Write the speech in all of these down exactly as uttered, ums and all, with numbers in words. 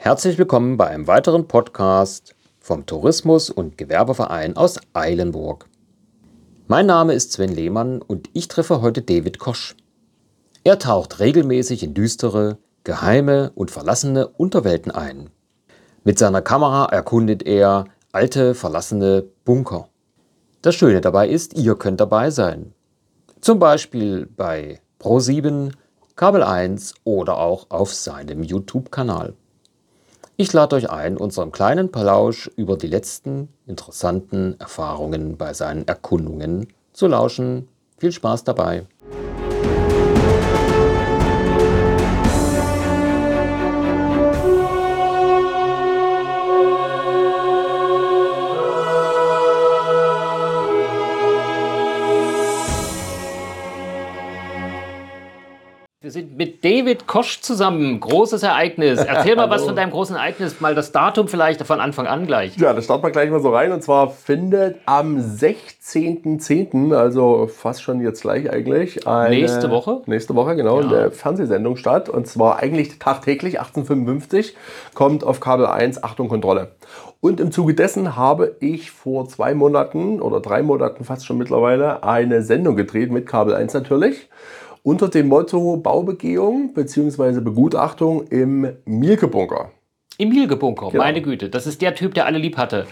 Herzlich willkommen bei einem weiteren Podcast vom Tourismus- und Gewerbeverein aus Eilenburg. Mein Name ist Sven Lehmann und ich treffe heute David Kosch. Er taucht regelmäßig in düstere, geheime und verlassene Unterwelten ein. Mit seiner Kamera erkundet er alte, verlassene Bunker. Das Schöne dabei ist, ihr könnt dabei sein. Zum Beispiel bei ProSieben, Kabel eins oder auch auf seinem YouTube-Kanal. Ich lade euch ein, unserem kleinen Plausch über die letzten interessanten Erfahrungen bei seinen Erkundungen zu lauschen. Viel Spaß dabei! Wir sind mit David Kosch zusammen. Großes Ereignis. Erzähl mal was von deinem großen Ereignis. Mal das Datum vielleicht von Anfang an gleich. Ja, da starten wir gleich mal so rein. Und zwar findet am sechzehnten zehnten, also fast schon jetzt gleich eigentlich, eine, Nächste Woche? Nächste Woche, genau, Ja. eine Fernsehsendung statt. Und zwar eigentlich tagtäglich, achtzehn Uhr fünfundfünfzig, kommt auf Kabel eins Achtung Kontrolle. Und im Zuge dessen habe ich vor zwei Monaten oder drei Monaten fast schon mittlerweile eine Sendung gedreht mit Kabel eins natürlich. Unter dem Motto Baubegehung bzw. Begutachtung im Mielke-Bunker. Im Mielke-Bunker, Genau. Meine Güte. Das ist der Typ, der alle lieb hatte.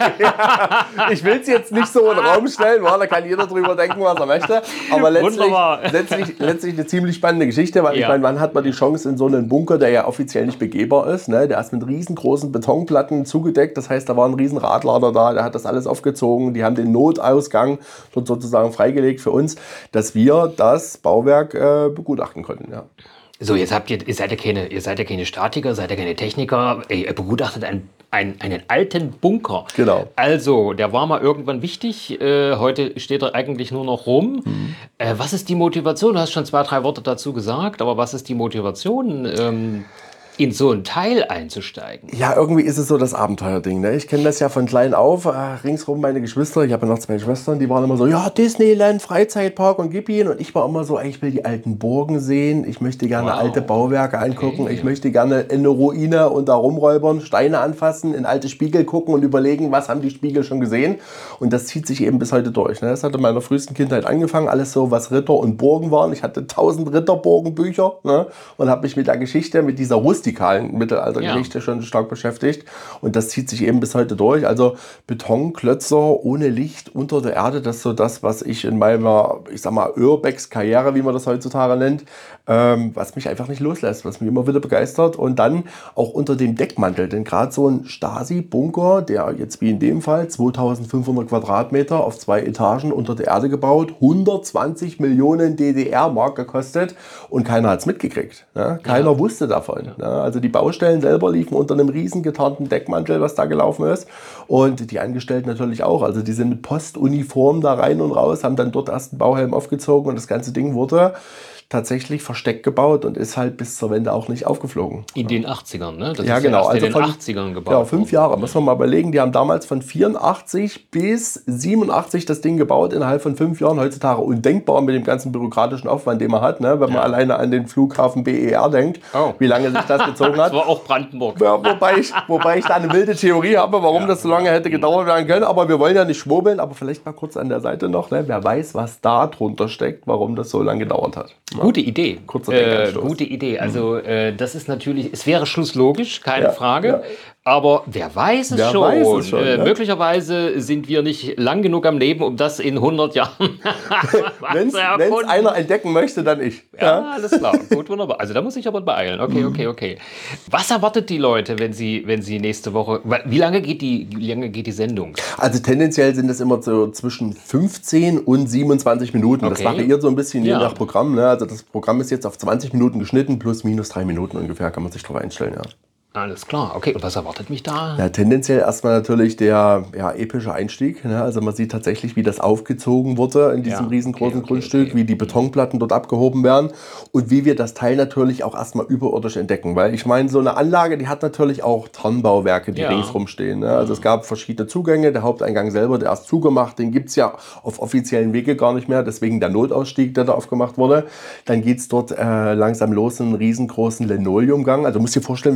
Ich will es jetzt nicht so in den Raum stellen, weil da kann jeder drüber denken, was er möchte. Aber letztlich, Wunderbar. letztlich, letztlich eine ziemlich spannende Geschichte, weil Ja. ich meine, wann hat man die Chance in so einen Bunker, der ja offiziell nicht begehbar ist, ne? Der ist mit riesengroßen Betonplatten zugedeckt, das heißt, da war ein riesen Radlader da, der hat das alles aufgezogen, die haben den Notausgang dort sozusagen freigelegt für uns, dass wir das Bauwerk äh, begutachten konnten. Ja. So, jetzt habt ihr, ihr seid ja keine, ihr seid ja keine Statiker, seid ja keine Techniker. Ihr begutachtet einen, einen, einen alten Bunker. Genau. Also, der war mal irgendwann wichtig. Äh, heute steht er eigentlich nur noch rum. Mhm. Äh, was ist die Motivation? Du hast schon zwei, drei Worte dazu gesagt, aber was ist die Motivation, ähm, in so ein Teil einzusteigen? Ja, irgendwie ist es so das Abenteuerding. Ne? Ich kenne das ja von klein auf. Äh, ringsrum meine Geschwister, ich habe ja noch zwei Schwestern, die waren immer so, ja, Disneyland, Freizeitpark und gib ihn. Und ich war immer so, ey, ich will die alten Burgen sehen, ich möchte gerne Wow. alte Bauwerke angucken, Okay. ich möchte gerne in eine Ruine und da rumräubern, Steine anfassen, in alte Spiegel gucken und überlegen, was haben die Spiegel schon gesehen. Und das zieht sich eben bis heute durch. Ne? Das hat in meiner frühesten Kindheit angefangen, alles so, was Ritter und Burgen waren. Ich hatte tausend Ritterburgenbücher, ne? Und habe mich mit der Geschichte, mit dieser rustikalen Mittelaltergeschichte Ja. schon stark beschäftigt. Und das zieht sich eben bis heute durch. Also Betonklötzer ohne Licht unter der Erde, das ist so das, was ich in meiner, ich sag mal, Urbex-Karriere, wie man das heutzutage nennt, ähm, was mich einfach nicht loslässt, was mich immer wieder begeistert. Und dann auch unter dem Deckmantel, denn gerade so ein Stasi-Bunker, der jetzt wie in dem Fall zweitausendfünfhundert Quadratmeter auf zwei Etagen unter der Erde gebaut, hundertzwanzig Millionen D D R-Mark gekostet und keiner hat es mitgekriegt. Ne? Keiner Ja. wusste davon. Ne? Also die Baustellen selber liefen unter einem riesen getarnten Deckmantel, was da gelaufen ist. Und die Angestellten natürlich auch. Also die sind mit Postuniform da rein und raus, haben dann dort erst einen Bauhelm aufgezogen und das ganze Ding wurde tatsächlich versteckt gebaut und ist halt bis zur Wende auch nicht aufgeflogen. In den achtzigern, ne? Das Ja, ist genau. erst Also in von- den achtzigern gebaut. Ja, fünf worden. Jahre, muss man mal überlegen. Die haben damals von vierundachtzig bis siebenundachtzig das Ding gebaut, innerhalb von fünf Jahren. Heutzutage undenkbar mit dem ganzen bürokratischen Aufwand, den man hat, ne? Wenn man Ja. alleine an den Flughafen B E R denkt, Oh. wie lange sich das gezogen Das hat. war auch Brandenburg. Ja, wobei, ich, wobei ich da eine wilde Theorie habe, warum das so lange hätte gedauert werden können. Aber wir wollen ja nicht schwurbeln, aber vielleicht mal kurz an der Seite noch. Ne? Wer weiß, was da drunter steckt, warum das so lange gedauert hat. Ja. Gute Idee. Kurzer äh, Denkanstoß. gute Idee. Also äh, das ist natürlich, es wäre schlusslogisch, keine Ja, Frage. ja. Aber wer weiß es Wer schon. weiß es schon, äh, ne? Möglicherweise sind wir nicht lang genug am Leben, um das in hundert Jahren Wenn zu es erkunden. einer entdecken möchte, dann ich. Ja, alles klar. Gut, wunderbar. Also da muss ich aber beeilen. Okay, okay, okay. Was erwartet die Leute, wenn sie, wenn sie nächste Woche, wie lange geht die, wie lange geht die Sendung? Also tendenziell sind es immer so zwischen fünfzehn und siebenundzwanzig Minuten. Das Okay. variiert so ein bisschen je Ja. nach Programm. Ne? Also das Programm ist jetzt auf zwanzig Minuten geschnitten, plus minus drei Minuten ungefähr, kann man sich drauf einstellen. Ja. Alles klar. Okay, und was erwartet mich da? Ja, tendenziell erstmal natürlich der ja, epische Einstieg. Ne? Also man sieht tatsächlich, wie das aufgezogen wurde in diesem Ja, riesengroßen okay, okay, Grundstück, okay. wie die Betonplatten dort abgehoben werden und wie wir das Teil natürlich auch erstmal überirdisch entdecken. Weil ich meine, so eine Anlage, die hat natürlich auch Tarnbauwerke, die Ja. ringsrum stehen. Ne? Also es gab verschiedene Zugänge. Der Haupteingang selber, der ist zugemacht, den gibt es ja auf offiziellen Wege gar nicht mehr. Deswegen der Notausstieg, der da aufgemacht wurde. Dann geht es dort äh, langsam los in einen riesengroßen Linoleumgang. Also du musst dir vorstellen, wir haben ein Loch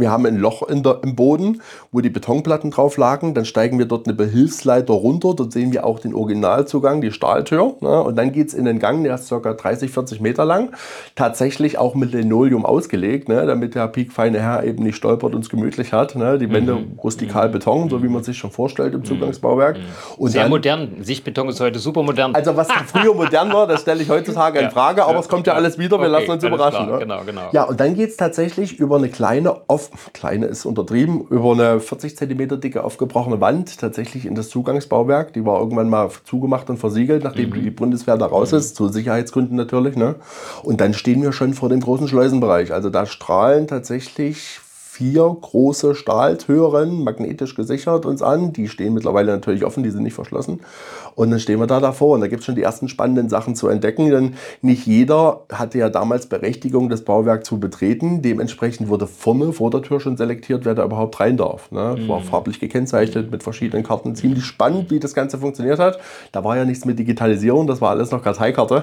Loch in der, im Boden, wo die Betonplatten drauf lagen. Dann steigen wir dort eine Behilfsleiter runter. Dort sehen wir auch den Originalzugang, die Stahltür. Ne? Und dann geht es in den Gang, der ist ca. dreißig, vierzig Meter lang. Tatsächlich auch mit Linoleum ausgelegt, ne? Damit der piekfeine Herr eben nicht stolpert und es gemütlich hat. Ne? Die Wände mhm. rustikal Beton, so wie man sich schon vorstellt im Zugangsbauwerk. Mhm. Und Sehr dann, modern. Sichtbeton ist heute super modern. Also was früher modern war, das stelle ich heutzutage in ja. Frage, aber es kommt ja alles wieder, wir okay, lassen uns überraschen. Ne? Genau, genau. Ja, und dann geht es tatsächlich über eine kleine, off, kleine ist untertrieben, über eine vierzig Zentimeter dicke aufgebrochene Wand tatsächlich in das Zugangsbauwerk. Die war irgendwann mal zugemacht und versiegelt, nachdem mhm. die Bundeswehr da raus ist, zu Sicherheitsgründen natürlich. Ne? Und dann stehen wir schon vor dem großen Schleusenbereich. Also da strahlen tatsächlich vier große Stahltüren, magnetisch gesichert, uns an. Die stehen mittlerweile natürlich offen, die sind nicht verschlossen. Und dann stehen wir da davor und da gibt es schon die ersten spannenden Sachen zu entdecken, denn nicht jeder hatte ja damals Berechtigung, das Bauwerk zu betreten. Dementsprechend wurde vorne vor der Tür schon selektiert, wer da überhaupt rein darf. Ne? Mhm. War farblich gekennzeichnet mit verschiedenen Karten. Ziemlich spannend, wie das Ganze funktioniert hat. Da war ja nichts mit Digitalisierung, das war alles noch Karteikarte.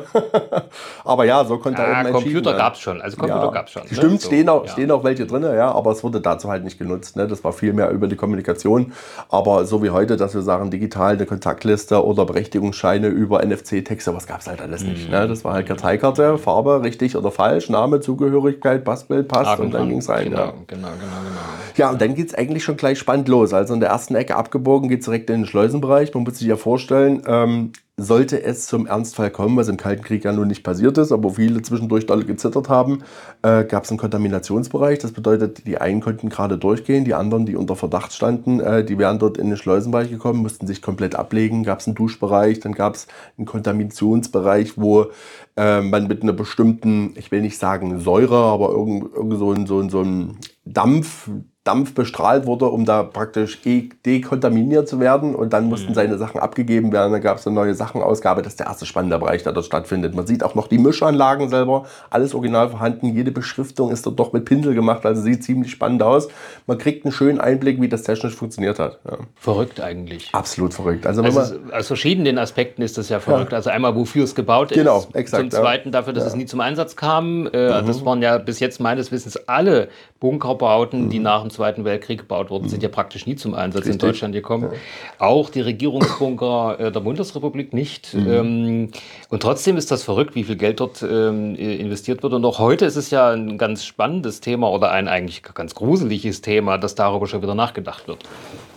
Aber ja, so konnte ja, er eben entschieden Computer gab es schon, also Computer ja, gab es schon. Ne? Stimmt, so, stehen, auch, ja. stehen auch welche drin, ja, aber es wurde dazu halt nicht genutzt. Ne? Das war viel mehr über die Kommunikation. Aber so wie heute, dass wir sagen, digital eine Kontaktliste oder Berechtigungsscheine über N F C-Texte, was gab es halt alles nicht. Ne? Das war halt Karteikarte, Farbe, richtig oder falsch, Name, Zugehörigkeit, Passbild, passt Ach, und dann ging es rein. Genau, ja. genau, genau, genau. Ja, und dann geht es eigentlich schon gleich spannend los. Also in der ersten Ecke abgebogen geht es direkt in den Schleusenbereich. Man muss sich ja vorstellen, ähm, sollte es zum Ernstfall kommen, was im Kalten Krieg ja nun nicht passiert ist, aber viele zwischendurch dolle gezittert haben, äh, gab es einen Kontaminationsbereich. Das bedeutet, die einen konnten gerade durchgehen, die anderen, die unter Verdacht standen, äh, die wären dort in den Schleusenbereich gekommen, mussten sich komplett ablegen. Gab es einen Duschbereich, dann gab es einen Kontaminationsbereich, wo äh, man mit einer bestimmten, ich will nicht sagen Säure, aber irgend, irgend so ein, so ein, so ein Dampf, Dampf bestrahlt wurde, um da praktisch dekontaminiert zu werden und dann mussten mhm. seine Sachen abgegeben werden, dann gab es eine neue Sachenausgabe, das ist der erste spannende Bereich, der dort stattfindet. Man sieht auch noch die Mischanlagen selber, alles original vorhanden, jede Beschriftung ist dort doch mit Pinsel gemacht, also sieht ziemlich spannend aus. Man kriegt einen schönen Einblick, wie das technisch funktioniert hat. Ja. Verrückt eigentlich. Absolut verrückt. Also, also wenn man, aus verschiedenen Aspekten ist das ja verrückt. Ja. Also einmal, wofür es gebaut ist, genau, exakt, zum Zweiten dafür, dass ja. es nie zum Einsatz kam. Äh, mhm. Das waren ja bis jetzt meines Wissens alle Bunkerbauten, mhm. die nach dem Zweiten Weltkrieg gebaut wurden, sind ja praktisch nie zum Einsatz Richtig. in Deutschland gekommen. Ja. Auch die Regierungsbunker äh, der Bundesrepublik nicht. Mhm. Ähm, und trotzdem ist das verrückt, wie viel Geld dort ähm, investiert wird. Und auch heute ist es ja ein ganz spannendes Thema oder ein eigentlich ganz gruseliges Thema, dass darüber schon wieder nachgedacht wird.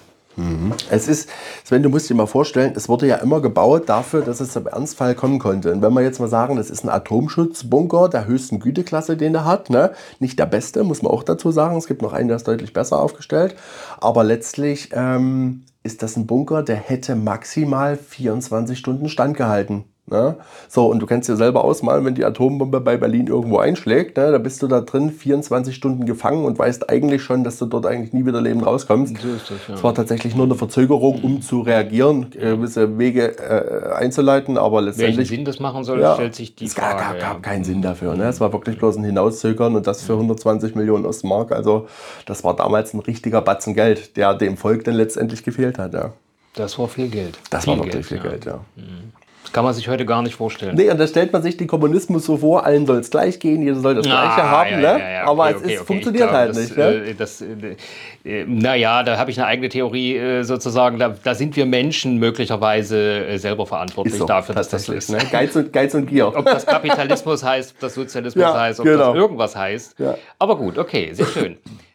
Es ist, Sven, du musst dir mal vorstellen, es wurde ja immer gebaut dafür, dass es zum Ernstfall kommen konnte. Und wenn wir jetzt mal sagen, das ist ein Atomschutzbunker der höchsten Güteklasse, den er hat, ne? Nicht der beste, muss man auch dazu sagen. Es gibt noch einen, der ist deutlich besser aufgestellt. Aber letztlich ähm, ist das ein Bunker, der hätte maximal vierundzwanzig Stunden standgehalten. Ne? So, und du kennst dir selber ausmalen, wenn die Atombombe bei Berlin irgendwo einschlägt, ne, da bist du da drin vierundzwanzig Stunden gefangen und weißt eigentlich schon, dass du dort eigentlich nie wieder lebend rauskommst. So ist das, ja. Es war tatsächlich nur eine Verzögerung, um zu reagieren, gewisse Wege äh, einzuleiten, aber letztendlich... Welchen Sinn das machen soll, ja, stellt sich die es Frage. Es gab, gab, gab ja. keinen Sinn dafür. Ne? Es war wirklich bloß ein Hinauszögern und das für hundertzwanzig Millionen Ostmark. Also das war damals ein richtiger Batzen Geld, der dem Volk dann letztendlich gefehlt hat. Ja. Das war viel Geld. Das viel war wirklich Geld, viel Geld, ja. ja. Mhm. Das kann man sich heute gar nicht vorstellen. Nee, und da stellt man sich den Kommunismus so vor, allen soll es gleich gehen, jeder soll das ah, Gleiche haben, ja, ne? Ja, ja, aber okay, es okay, ist, okay. funktioniert glaub, halt das, nicht. Ne? Äh, das, äh, naja, da habe ich eine eigene Theorie äh, sozusagen, da, da sind wir Menschen möglicherweise äh, selber verantwortlich so, dafür, dass das so ist. Ne? Geiz, und, Geiz und Gier. Ob das Kapitalismus heißt, ob das Sozialismus ja, heißt, ob genau. das irgendwas heißt. Ja. Aber gut, okay, sehr schön.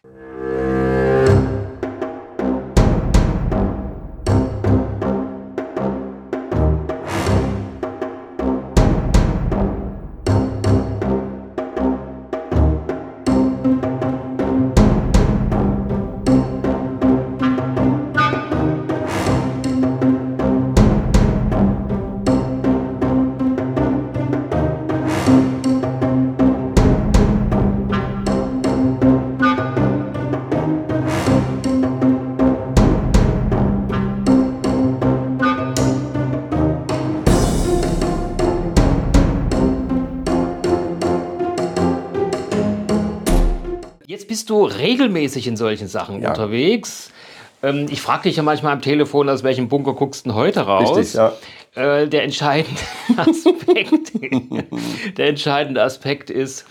Jetzt bist du regelmäßig in solchen Sachen ja. unterwegs. Ähm, ich frage dich ja manchmal am Telefon, aus welchem Bunker guckst du denn heute raus? Richtig, ja. Äh, der entscheidende Aspekt, der entscheidende Aspekt ist,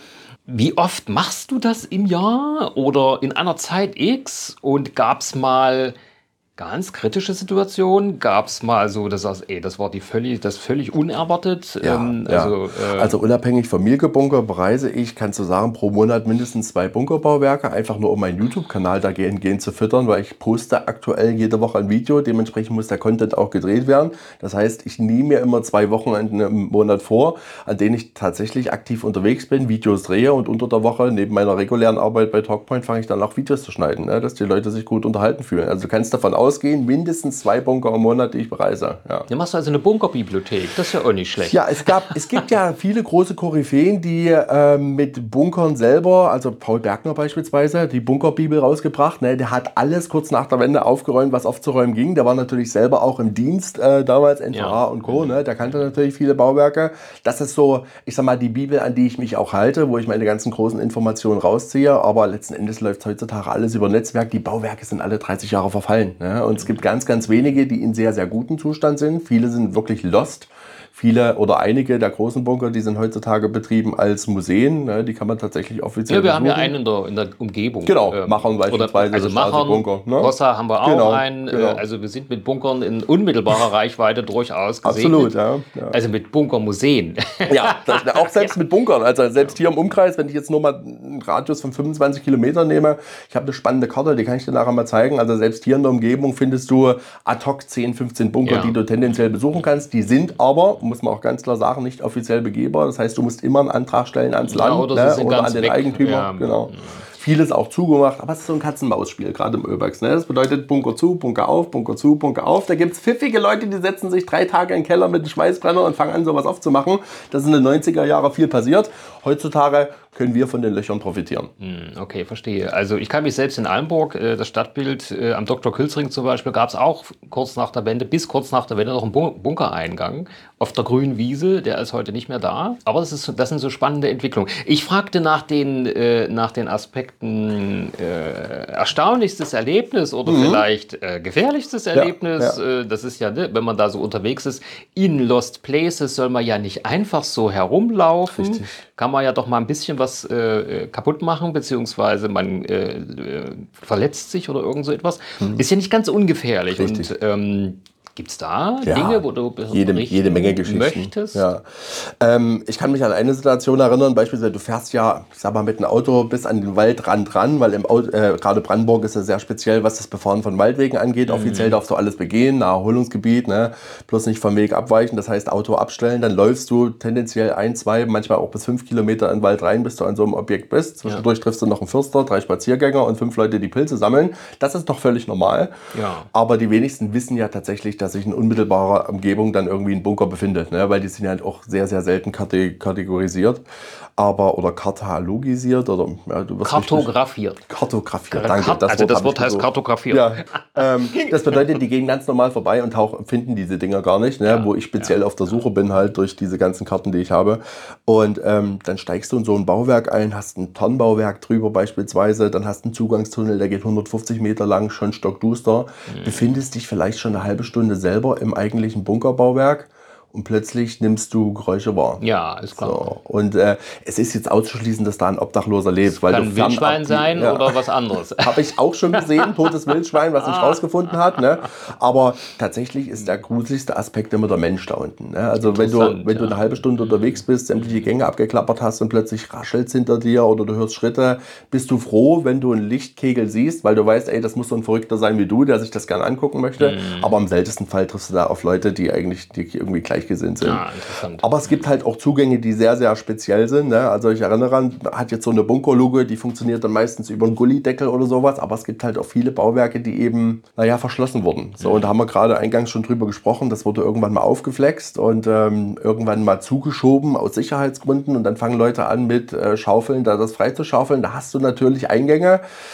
Wie oft machst du das im Jahr oder in einer Zeit X? Und gab es mal ganz kritische Situationen? Gab es mal so, dass das, ey, das war die völlig, das völlig unerwartet? Ja, ähm, ja. Also, äh, Also unabhängig vom Milke-Bunker bereise ich, kannst du sagen, pro Monat mindestens zwei Bunkerbauwerke, einfach nur um meinen YouTube-Kanal dahingehend zu füttern, weil ich poste aktuell jede Woche ein Video, dementsprechend muss der Content auch gedreht werden. Das heißt, ich nehme mir immer zwei Wochenenden im Monat vor, an denen ich tatsächlich aktiv unterwegs bin, Videos drehe und unter der Woche neben meiner regulären Arbeit bei Talkpoint fange ich dann auch Videos zu schneiden, ne, dass die Leute sich gut unterhalten fühlen. Also du kannst davon ausgehen, mindestens zwei Bunker im Monat, die ich bereise. Ja. du machst also eine Bunkerbibliothek, das ist ja auch nicht schlecht. Ja, es gab, es gibt ja viele große Koryphäen, die äh, mit Bunkern selber, also Paul Bergner beispielsweise, die Bunkerbibel rausgebracht. Ne? Der hat alles kurz nach der Wende aufgeräumt, was aufzuräumen ging. Der war natürlich selber auch im Dienst, äh, damals N V A Ja. und Co. Ne? Der kannte natürlich viele Bauwerke. Das ist so, ich sag mal, die Bibel, an die ich mich auch halte, wo ich meine ganzen großen Informationen rausziehe. Aber letzten Endes läuft heutzutage alles über Netzwerk. Die Bauwerke sind alle dreißig Jahre verfallen. Ne? Und es gibt ganz, ganz wenige, die in sehr, sehr gutem Zustand sind. Viele sind wirklich lost. Viele oder einige der großen Bunker, die sind heutzutage betrieben als Museen. Ne? Die kann man tatsächlich offiziell Ja, wir haben ja besuchen. einen in der, in der Umgebung. Genau, Ähm, Machern beispielsweise, Oder, also der Stasi Bunker, Machern, ne? Hossa haben wir auch Genau, einen. genau. Äh, also wir sind mit Bunkern in unmittelbarer Reichweite durchaus gesegnet. Absolut, ja. ja. Also mit Bunkermuseen. Ja, das, auch selbst mit Bunkern. Also selbst hier im Umkreis, wenn ich jetzt nur mal einen Radius von fünfundzwanzig Kilometern nehme, ich habe eine spannende Karte, die kann ich dir nachher mal zeigen. Also selbst hier in der Umgebung findest du ad hoc zehn, fünfzehn Bunker, Ja. die du tendenziell besuchen kannst. Die sind aber, muss man auch ganz klar sagen, nicht offiziell begehbar. Das heißt, du musst immer einen Antrag stellen ans Ja, Land, oder sie ne? sind oder ganz an den weg. Eigentümer. Ja. Genau. Vieles auch zugemacht, aber es ist so ein Katz-und-Maus-Spiel, gerade im Ölbergs. Ne? Das bedeutet Bunker zu, Bunker auf, Bunker zu, Bunker auf. Da gibt es pfiffige Leute, die setzen sich drei Tage in den Keller mit einem Schweißbrenner und fangen an, sowas aufzumachen. Das ist in den neunziger Jahren viel passiert. Heutzutage können wir von den Löchern profitieren. Hm, okay, verstehe. Also ich kann mich selbst in Allenburg, äh, das Stadtbild äh, am Doktor Külsring zum Beispiel, gab es auch kurz nach der Wende, bis kurz nach der Wende noch einen Bun- Bunkereingang auf der grünen Wiese. Der ist heute nicht mehr da. Aber das, ist, das sind so spannende Entwicklungen. Ich fragte nach den, äh, nach den Aspekten äh, erstaunlichstes Erlebnis oder Mhm. vielleicht äh, gefährlichstes Erlebnis. ja. Äh, das ist ja, ne, wenn man da so unterwegs ist, in Lost Places soll man ja nicht einfach so herumlaufen. Richtig. Kann man ja doch mal ein bisschen was äh, kaputt machen, beziehungsweise man äh, äh, verletzt sich oder irgend so etwas. Ist ja nicht ganz ungefährlich. Richtig. Und ähm, gibt es da Ja, Dinge, wo du jede, berichten jede Menge Geschichten. möchtest? Ja. Ähm, ich kann mich an eine Situation erinnern, beispielsweise du fährst ja, ich sag mal, mit einem Auto bis an den Waldrand ran, weil im Auto, äh, gerade Brandenburg ist ja sehr speziell, was das Befahren von Waldwegen angeht. Mhm. Offiziell darfst du alles begehen, Naherholungsgebiet, ne? Bloß nicht vom Weg abweichen, das heißt Auto abstellen, dann läufst du tendenziell ein, zwei, manchmal auch bis fünf Kilometer in den Wald rein, bis du an so einem Objekt bist. Zwischendurch triffst du noch einen Förster, drei Spaziergänger und fünf Leute, die Pilze sammeln. Das ist doch völlig normal. Ja. Aber die wenigsten wissen ja tatsächlich, dass sich in unmittelbarer Umgebung dann irgendwie ein Bunker befindet, ne? Weil die sind ja halt auch sehr, sehr selten kate- kategorisiert, aber oder katalogisiert oder ja, du wirst Kartografiert. richtig- kartografiert. Kart- Danke, das also Wort das hab Wort ich heißt so. kartografiert. Ja, ähm, das bedeutet, die gehen ganz normal vorbei und tauchen, finden diese Dinger gar nicht, ne? Ja, Wo ich speziell auf der Suche bin halt durch diese ganzen Karten, die ich habe. Und ähm, dann steigst du in so ein Bauwerk ein, hast ein Tonnenbauwerk drüber beispielsweise, dann hast du einen Zugangstunnel, der geht hundertfünfzig Meter lang, schon stockduster, Mhm. befindest dich vielleicht schon eine halbe Stunde selber im eigentlichen Bunkerbauwerk und plötzlich nimmst du Geräusche wahr. Ja, ist klar. So. Und äh, es ist jetzt auszuschließen, dass da ein Obdachloser lebt. Weil Kann du ein fernab Wildschwein die- sein ja. oder was anderes. Habe ich auch schon gesehen, totes Wildschwein, was sich rausgefunden hat. Ne? Aber tatsächlich ist der gruseligste Aspekt immer der Mensch da unten. Ne? Also wenn du, Interessant, wenn du ja. eine halbe Stunde unterwegs bist, sämtliche Gänge abgeklappert hast und plötzlich raschelt's hinter dir oder du hörst Schritte, bist du froh, wenn du einen Lichtkegel siehst, weil du weißt, ey, das muss so ein Verrückter sein wie du, der sich das gerne angucken möchte. Mhm. Aber im seltensten Fall triffst du da auf Leute, die eigentlich die irgendwie gleichgesinnt sind. Ja, interessant. Aber es gibt halt auch Zugänge, die sehr, sehr speziell sind. Ne? Also ich erinnere an, hat jetzt so eine Bunkerluke, die funktioniert dann meistens über einen Gullideckel oder sowas. Aber es gibt halt auch viele Bauwerke, die eben, naja, verschlossen wurden. So, und da haben wir gerade eingangs schon drüber gesprochen. Das wurde irgendwann mal aufgeflext und ähm, irgendwann mal zugeschoben aus Sicherheitsgründen. Und dann fangen Leute an mit äh, Schaufeln, da das freizuschaufeln. Da hast du natürlich Eingänge.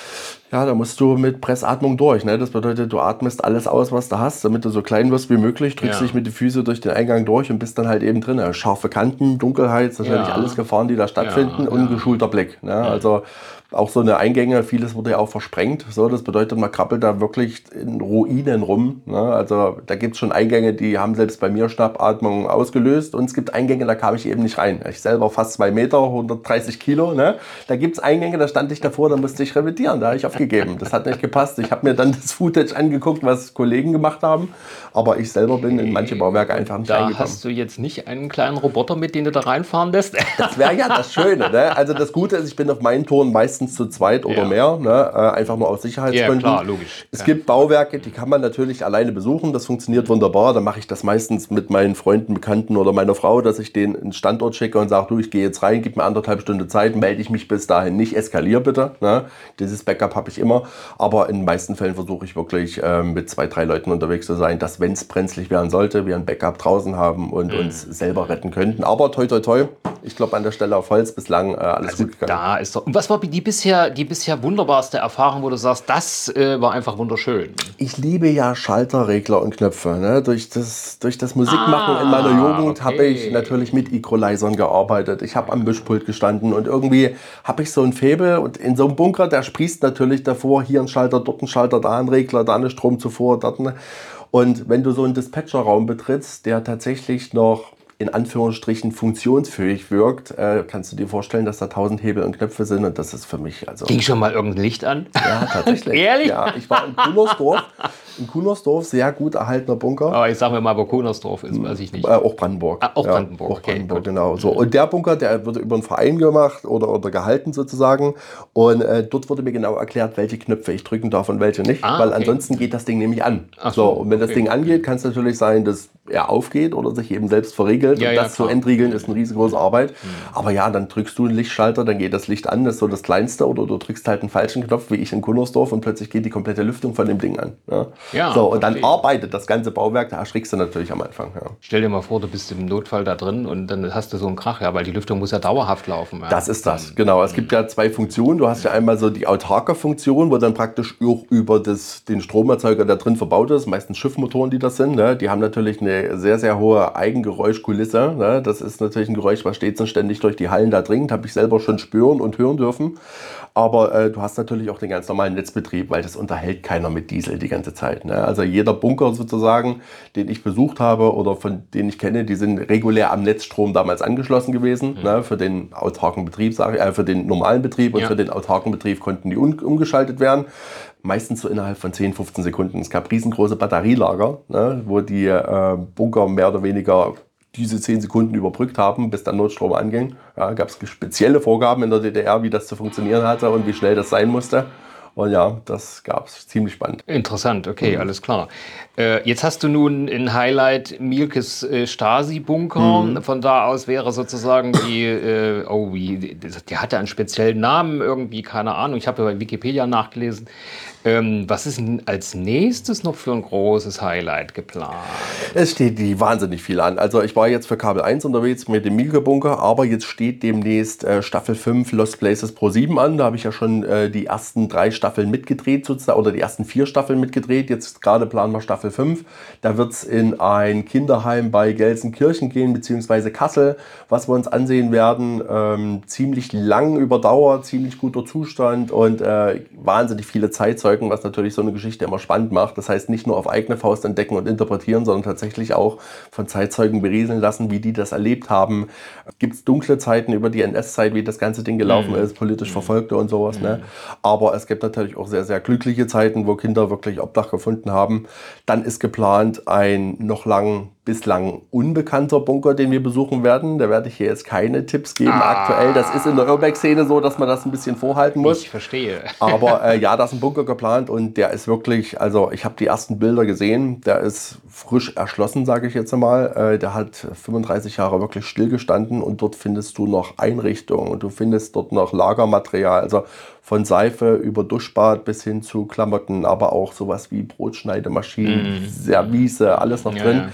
Ja, da musst du mit Pressatmung durch. Ne? Das bedeutet, du atmest alles aus, was du hast, damit du so klein wirst wie möglich, drückst Ja. dich mit den Füßen durch den Eingang durch und bist dann halt eben drin. Scharfe Kanten, Dunkelheit, das sind natürlich Ja. alles Gefahren, die da stattfinden, Ja, und ein ja. geschulter Blick. Ne? Also auch so eine Eingänge, vieles wurde ja auch versprengt. So, das bedeutet, man krabbelt da wirklich in Ruinen rum. Ne? Also da gibt es schon Eingänge, die haben selbst bei mir Schnappatmung ausgelöst, und es gibt Eingänge, da kam ich eben nicht rein. Ich selber fast zwei Meter, hundertdreißig Kilo. Ne? Da gibt es Eingänge, da stand ich davor, da musste ich revidieren, da habe ich aufgegeben. Das hat nicht gepasst. Ich habe mir dann das Footage angeguckt, was Kollegen gemacht haben, aber ich selber bin in manche Bauwerke einfach nicht Da reingekommen. hast du jetzt nicht einen kleinen Roboter mit, den du da reinfahren lässt? Das wäre ja das Schöne. Ne? Also das Gute ist, ich bin auf meinen Touren meistens zu zweit oder Ja. mehr. Ne? Äh, einfach nur aus Sicherheitsgründen. Ja, klar, logisch. Es Ja. gibt Bauwerke, die kann man natürlich alleine besuchen. Das funktioniert wunderbar. Da mache ich das meistens mit meinen Freunden, Bekannten oder meiner Frau, dass ich denen einen Standort schicke und sage, du, ich gehe jetzt rein, gib mir anderthalb Stunden Zeit, melde ich mich bis dahin nicht, eskalier bitte. Ne? Dieses Backup habe ich immer. Aber in den meisten Fällen versuche ich wirklich äh, mit zwei, drei Leuten unterwegs zu sein, dass, wenn es brenzlig werden sollte, wir ein Backup draußen haben und Mhm. uns selber retten könnten. Aber toi, toi, toi. Ich glaube, an der Stelle auf Holz bislang äh, alles Also gut gegangen. da ist doch. Und was war die bisher, die bisher wunderbarste Erfahrung, wo du sagst, das äh, war einfach wunderschön? Ich liebe ja Schalter, Regler und Knöpfe. Ne? Durch das, durch das Musikmachen Ah, in meiner Jugend okay. habe ich natürlich mit Equalizern gearbeitet. Ich habe am Mischpult gestanden und irgendwie habe ich so ein Faible, und in so einem Bunker, der sprießt natürlich davor, hier ein Schalter, dort ein Schalter, da ein Regler, da eine Stromzufuhr, dort eine. Und wenn du so einen Dispatcherraum betrittst, der tatsächlich noch in Anführungsstrichen funktionsfähig wirkt, äh, kannst du dir vorstellen, dass da tausend Hebel und Knöpfe sind, und das ist für mich also... Ging schon mal irgendein Licht an? Ja, tatsächlich. Ehrlich? Ja, ich war in Kunersdorf. In Kunersdorf, sehr gut erhaltener Bunker. Aber ich sag mir mal, wo Kunersdorf ist, weiß ich nicht. Äh, auch Brandenburg. Ah, auch Ja, Brandenburg, auch okay, Brandenburg, gut. genau. So. Und der Bunker, der wurde über einen Verein gemacht oder, oder gehalten sozusagen. Und äh, dort wurde mir genau erklärt, welche Knöpfe ich drücken darf und welche nicht. Ah, weil okay. ansonsten geht das Ding nämlich an. Ach so, so, und wenn das okay. Ding angeht, kann es natürlich sein, dass er aufgeht oder sich eben selbst verriegelt. Ja, und ja, das zu klar. entriegeln ist eine riesengroße Arbeit. Aber ja, dann drückst du einen Lichtschalter, dann geht das Licht an, das ist so das Kleinste. Oder du drückst halt einen falschen Knopf, wie ich in Kunersdorf, und plötzlich geht die komplette Lüftung von dem Ding an. Ja. Ja, so, und dann verstehe. arbeitet das ganze Bauwerk, da erschrickst du natürlich am Anfang. Ja. Stell dir mal vor, du bist im Notfall da drin und dann hast du so einen Krach, ja, weil die Lüftung muss ja dauerhaft laufen. Ja. Das ist das, genau. Es gibt ja zwei Funktionen. Du hast ja einmal so die autarke Funktion, wo dann praktisch auch über das, den Stromerzeuger, der drin verbaut ist, meistens Schiffmotoren, die das sind, ne? Die haben natürlich eine sehr, sehr hohe Eigengeräuschkulisse. Ne? Das ist natürlich ein Geräusch, was stets und ständig durch die Hallen da dringt. Habe ich selber schon spüren und hören dürfen. Aber äh, du hast natürlich auch den ganz normalen Netzbetrieb, weil das unterhält keiner mit Diesel die ganze Zeit. Ne? Also jeder Bunker sozusagen, den ich besucht habe oder von denen ich kenne, die sind regulär am Netzstrom damals angeschlossen gewesen. Mhm. Ne? Für den autarken Betrieb, sage ich, äh, für den normalen Betrieb, und Ja. für den autarken Betrieb konnten die un umgeschaltet werden. Meistens so innerhalb von zehn, fünfzehn Sekunden. Es gab riesengroße Batterielager, ne? Wo die äh, Bunker mehr oder weniger diese zehn Sekunden überbrückt haben, bis der Notstrom anging. Ja, gab es spezielle Vorgaben in der D D R, wie das zu funktionieren hatte und wie schnell das sein musste. Und ja, das gab es. Ziemlich spannend. Interessant, okay, mhm. alles klar. Äh, jetzt hast du nun in Highlight Mielkes äh, Stasi-Bunker. Mhm. Von da aus wäre sozusagen die, äh, oh, wie, der hatte einen speziellen Namen irgendwie, keine Ahnung. Ich habe ja bei Wikipedia nachgelesen. Ähm, was ist denn als nächstes noch für ein großes Highlight geplant? Es steht die wahnsinnig viel an. Also ich war jetzt für Kabel eins unterwegs mit dem Mielke-Bunker, aber jetzt steht demnächst äh, Staffel fünf Lost Places Pro sieben an. Da habe ich ja schon äh, die ersten drei Staffeln mitgedreht sozusagen, oder die ersten vier Staffeln mitgedreht. Jetzt gerade planen wir Staffel fünf. Da wird es in ein Kinderheim bei Gelsenkirchen gehen, beziehungsweise Kassel, was wir uns ansehen werden. Ähm, ziemlich lang überdauert, ziemlich guter Zustand und äh, wahnsinnig viele Zeitzeugen, was natürlich so eine Geschichte immer spannend macht. Das heißt, nicht nur auf eigene Faust entdecken und interpretieren, sondern tatsächlich auch von Zeitzeugen berieseln lassen, wie die das erlebt haben. Gibt es dunkle Zeiten über die N S-Zeit, wie das ganze Ding gelaufen Mhm. ist, politisch Verfolgte und sowas. Mhm. Ne? Aber es gibt natürlich auch sehr, sehr glückliche Zeiten, wo Kinder wirklich Obdach gefunden haben. Dann ist geplant ein noch lang bislang unbekannter Bunker, den wir besuchen werden. Da werde ich hier jetzt keine Tipps geben Ah. aktuell. Das ist in der Urbex-Szene so, dass man das ein bisschen vorhalten muss. Ich verstehe. Aber äh, ja, da ist ein Bunker geplant und der ist wirklich, also ich habe die ersten Bilder gesehen, der ist frisch erschlossen, sage ich jetzt mal. Äh, der hat fünfunddreißig Jahre wirklich stillgestanden und dort findest du noch Einrichtungen und du findest dort noch Lagermaterial, also von Seife über Duschbad bis hin zu Klamotten, aber auch sowas wie Brotschneidemaschinen, Mhm. Service, alles noch Ja, drin. ja, klar. Ziemlich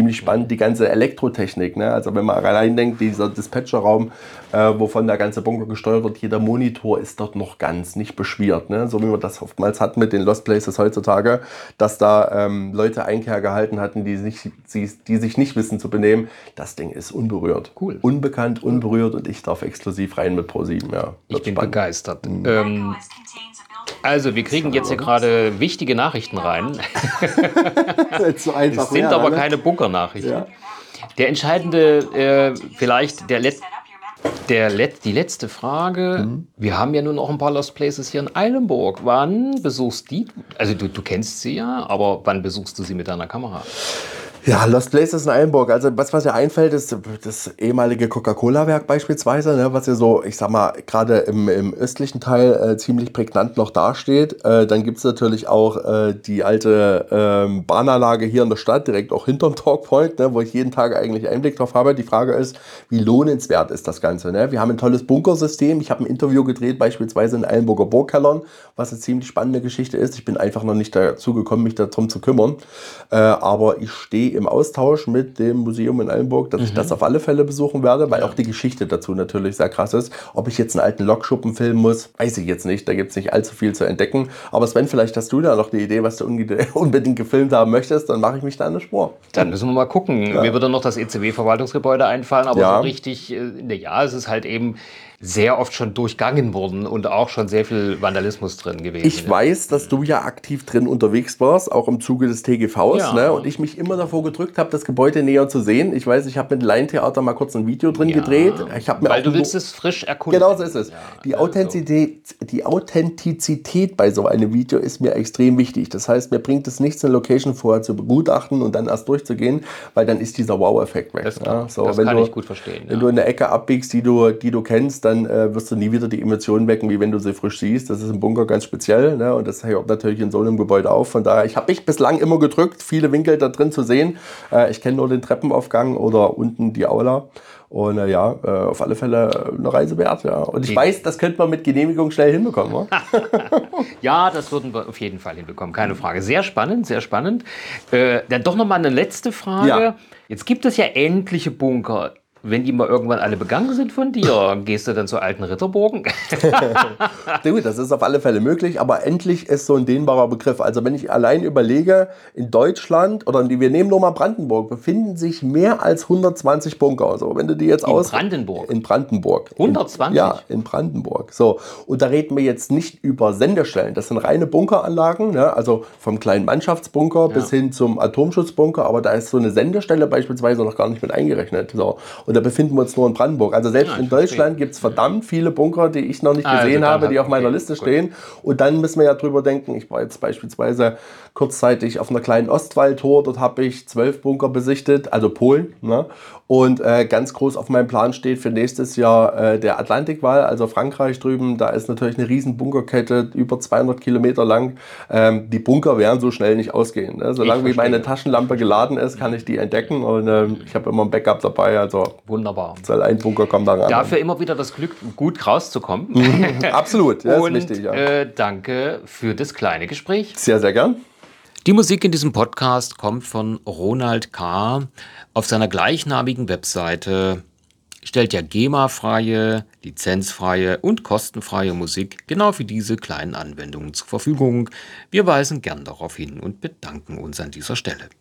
ziemlich spannend, die ganze Elektrotechnik. Ne? Also wenn man allein denkt, dieser Dispatcherraum, äh, wovon der ganze Bunker gesteuert wird, jeder Monitor ist dort noch ganz nicht beschwert. Ne? So wie man das oftmals hat mit den Lost Places heutzutage, dass da ähm, Leute Einkehr gehalten hatten, die sich, die, die sich nicht wissen zu benehmen. Das Ding ist unberührt. Cool. Unbekannt, unberührt und ich darf exklusiv rein mit ProSieben. Ja, Ich bin spannend. begeistert. Mhm. Ähm, also, wir kriegen jetzt hier gerade wichtige Nachrichten rein. so einfach Es sind mehr, aber ne? keine Bunkernachrichten. Ja. Der entscheidende, äh, vielleicht der, Let der Let die letzte Frage. Mhm. Wir haben ja nun auch ein paar Lost Places hier in Eilenburg. Wann besuchst die? Also du, du kennst sie ja, aber wann besuchst du sie mit deiner Kamera? Ja, Lost Places in Eilenburg. Also was, was mir einfällt, ist das ehemalige Coca-Cola-Werk beispielsweise, ne, was ja so, ich sag mal, gerade im, im östlichen Teil äh, ziemlich prägnant noch dasteht. Äh, dann gibt es natürlich auch äh, die alte ähm, Bahnanlage hier in der Stadt, direkt auch hinterm Talkpoint, ne, wo ich jeden Tag eigentlich Einblick drauf habe. Die Frage ist, wie lohnenswert ist das Ganze? Ne? Wir haben ein tolles Bunkersystem. Ich habe ein Interview gedreht, beispielsweise in Eilenburger Burgkellern, was eine ziemlich spannende Geschichte ist. Ich bin einfach noch nicht dazu gekommen, mich darum zu kümmern. Äh, aber ich stehe im Austausch mit dem Museum in Eilenburg, dass mhm. ich das auf alle Fälle besuchen werde, weil ja. auch die Geschichte dazu natürlich sehr krass ist. Ob ich jetzt einen alten Lokschuppen filmen muss, weiß ich jetzt nicht. Da gibt es nicht allzu viel zu entdecken. Aber Sven, vielleicht hast du da noch eine Idee, was du unbedingt gefilmt haben möchtest, dann mache ich mich da an eine Spur. Dann müssen wir mal gucken. Ja. Mir würde noch das E C W-Verwaltungsgebäude einfallen, aber ja. so richtig, äh, ja, es ist halt eben sehr oft schon durchgangen worden und auch schon sehr viel Vandalismus drin gewesen. Ich ja. weiß, dass du ja aktiv drin unterwegs warst, auch im Zuge des T G Vs, ja. ne? Und ich mich immer davor gedrückt habe, das Gebäude näher zu sehen. Ich weiß, ich habe mit Laientheater mal kurz ein Video drin ja. gedreht. Ich mir Weil auch du willst es frisch erkunden. Genau so ist es. Ja, die, Authentizität, also. die Authentizität bei so einem Video ist mir extrem wichtig. Das heißt, mir bringt es nichts, eine Location vorher zu begutachten und dann erst durchzugehen, weil dann ist dieser Wow-Effekt weg. Das, ja? so, das wenn kann du, ich gut verstehen. Wenn ja. du in eine Ecke abbiegst, die du, die du kennst, dann äh, wirst du nie wieder die Emotionen wecken, wie wenn du sie frisch siehst. Das ist im Bunker ganz speziell, ne? Und das hört natürlich in so einem Gebäude auf. Von daher, ich habe mich bislang immer gedrückt, viele Winkel da drin zu sehen. Äh, ich kenne nur den Treppenaufgang oder unten die Aula. Und äh, ja, äh, auf alle Fälle eine Reise wert. Ja. Und ich die. weiß, das könnte man mit Genehmigung schnell hinbekommen. Oder? Ja, das würden wir auf jeden Fall hinbekommen, keine Frage. Sehr spannend, sehr spannend. Äh, dann doch noch mal eine letzte Frage. Ja. Jetzt gibt es ja endliche Bunker. Wenn die mal irgendwann alle begangen sind von dir, gehst du dann zu alten Ritterburgen? Gut, das ist auf alle Fälle möglich, aber endlich ist so ein dehnbarer Begriff. Also wenn ich allein überlege, in Deutschland, oder wir nehmen nur mal Brandenburg, befinden sich mehr als hundertzwanzig Bunker. Also wenn du die jetzt in aus... Brandenburg? In Brandenburg. hundertzwanzig? In, ja, in Brandenburg. So. Und da reden wir jetzt nicht über Sendestellen. Das sind reine Bunkeranlagen, ne? Also vom kleinen Mannschaftsbunker ja. bis hin zum Atomschutzbunker, aber da ist so eine Sendestelle beispielsweise noch gar nicht mit eingerechnet. So. Und da befinden wir uns nur in Brandenburg. Also selbst ja, in Deutschland gibt es verdammt viele Bunker, die ich noch nicht gesehen also habe, die auf meiner okay, Liste stehen. Gut. Und dann müssen wir ja drüber denken, ich war jetzt beispielsweise kurzzeitig auf einer kleinen Ostwall-Tour, dort habe ich zwölf Bunker besichtet, also Polen. Ne? Und äh, ganz groß auf meinem Plan steht für nächstes Jahr äh, der Atlantikwall, also Frankreich drüben. Da ist natürlich eine riesen Bunkerkette, über zweihundert Kilometer lang. Ähm, die Bunker werden so schnell nicht ausgehen. Ne? Solange wie meine Taschenlampe geladen ist, kann ich die entdecken. Und äh, ich habe immer ein Backup dabei. Also wunderbar. Soll ein Bunker kommen da ran. Dafür immer wieder das Glück, gut rauszukommen. Mhm, absolut, ja, Und ist wichtig. Ja. Äh, danke für das kleine Gespräch. Sehr, sehr gern. Die Musik in diesem Podcast kommt von Ronald K. Auf seiner gleichnamigen Webseite stellt er GEMA-freie, lizenzfreie und kostenfreie Musik genau für diese kleinen Anwendungen zur Verfügung. Wir weisen gern darauf hin und bedanken uns an dieser Stelle.